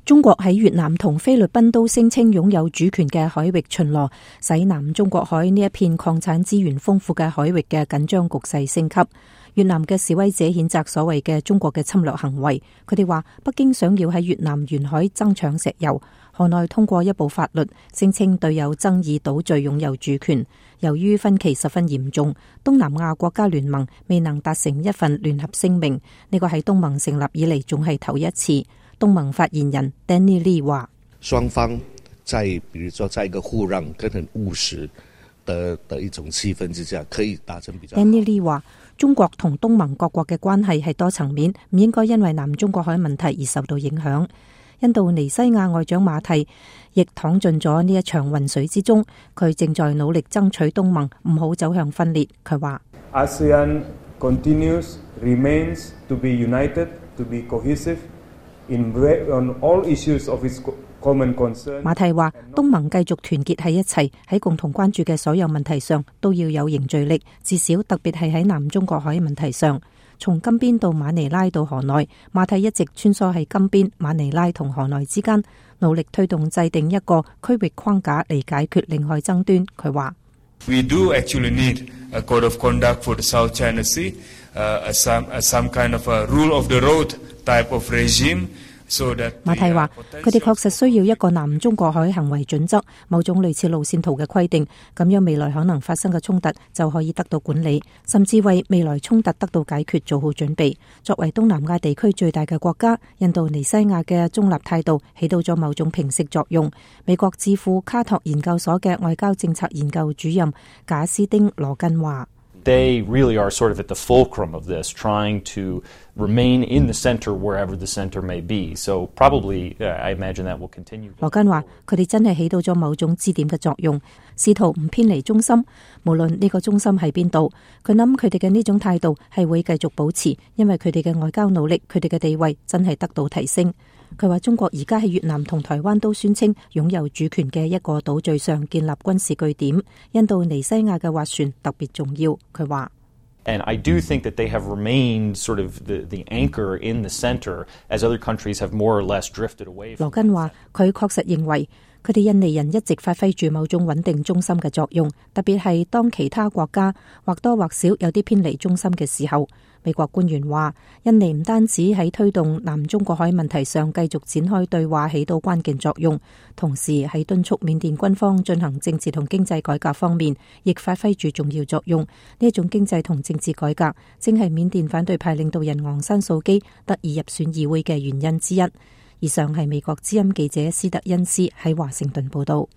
中國喺越南同菲律賓都聲稱擁有主權嘅海域巡邏，使南中國海呢一片礦產資源豐富嘅海域嘅緊張局勢升級。越南嘅示威者譴責所謂嘅中國嘅侵略行為，佢哋話北京想要喺越南沿海爭搶石油。河內通過一部法律，聲稱對有爭議島嶼擁有主權。由於分歧十分嚴重，東南亞國家聯盟未能達成一份聯合聲明，呢個係東盟成立以嚟仲係頭一次。東盟發言人 Danny Lee 話： 雙方在比如說在一個互讓跟很務實的一種氣氛之下，可以達成比較好。 Danny Lee 話：中國同東盟各國嘅關係係多層面，唔應該因為南中國海問題而受到影響。印度尼西亞外長馬蒂亦淌進咗呢一場渾水之中，佢正在努力爭取東盟唔好走向分裂。佢話 ：ASEAN continues remains to be united, to be cohesive on all issues of its common concern。馬蒂話：東盟繼續團結喺一齊，喺共同關注嘅所有問題上都要有凝聚力，至少特別係喺南中國海問題上。從金邊到馬尼拉到河內，馬蒂一直穿梭喺金邊、馬尼拉同河內之間，努力推動制定一個區域框架嚟解決領海爭端。佢話 ：We do actually need a code of conduct for the South China Sea, some kind of a rule of the road type of regime。馬蒂話：佢哋確實需要一個南中國海行為準則，某種類似路線圖嘅規定，咁樣未來可能發生嘅衝突就可以得到管理，甚至為未來衝突得到解決做好準備。作為東南亞地區最大嘅國家，印度尼西亞嘅中立態度起到咗某種平息作用。美國智庫卡托研究所嘅外交政策研究主任賈斯丁羅根話 ：They really are sort of at the fulcrum of this, trying to remain in the center wherever the center may be. So probably, I imagine that will continue. 羅根話：佢哋真係起到咗某種支點嘅作用，試圖唔偏離中心，無論呢個中心喺邊度。佢諗佢哋嘅呢種態度係會繼續保持，因為佢哋嘅外交努力，佢哋嘅地位真係得到提升。佢話中國而家喺越南同台灣都宣稱擁有主權嘅一個島嶼上建立軍事據點，印度尼西亞嘅斡旋特別重要。佢話 ：And I do think that they have remained sort of the anchor in the center as other countries have more or less drifted away. 羅根話：佢確實認為佢哋印尼人一直發揮住某種穩定中心嘅作用，特別係當其他國家或多或少有啲偏離中心嘅時候。美國官員話：印尼唔單止喺推動南中國海問題上繼續展開對話起到關鍵作用，同時喺敦促緬甸軍方進行政治同經濟改革方面，亦發揮住重要作用。呢一種經濟同政治改革，正係緬甸反對派領導人昂山素基得以入選議會嘅原因之一。以上係美國之音記者斯特恩斯喺華盛頓報道。